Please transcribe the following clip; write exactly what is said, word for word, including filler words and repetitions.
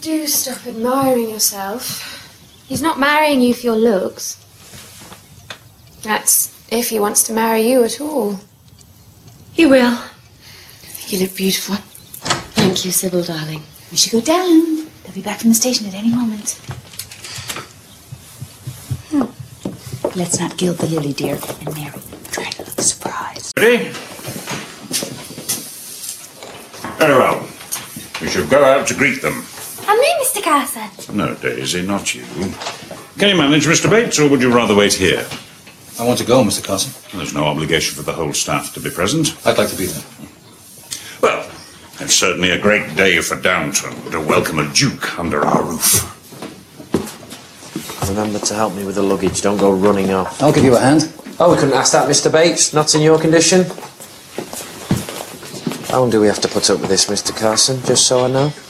Do stop admiring yourself. He's not marrying you for your looks. That's if he wants to marry you at all. He will. You look beautiful. Thank you, Sybil, darling. We should go down. They'll be back from the station at any moment. Hmm. Let's not gild the lily, dear, and Mary, try to look surprised. Ready? Very well. We shall go out to greet them. And me, Mister Carson. No, Daisy, not you. Can you manage, Mister Bates, or would you rather wait here? I want to go, Mister Carson. There's no obligation for the whole staff to be present. I'd like to be there. Well, it's certainly a great day for Downton to welcome a duke under our roof. Remember to help me with the luggage. Don't go running off. I'll give you a hand. Oh, we couldn't ask that, Mister Bates. Not in your condition. How long do we have to put up with this, Mister Carson? Just so I know.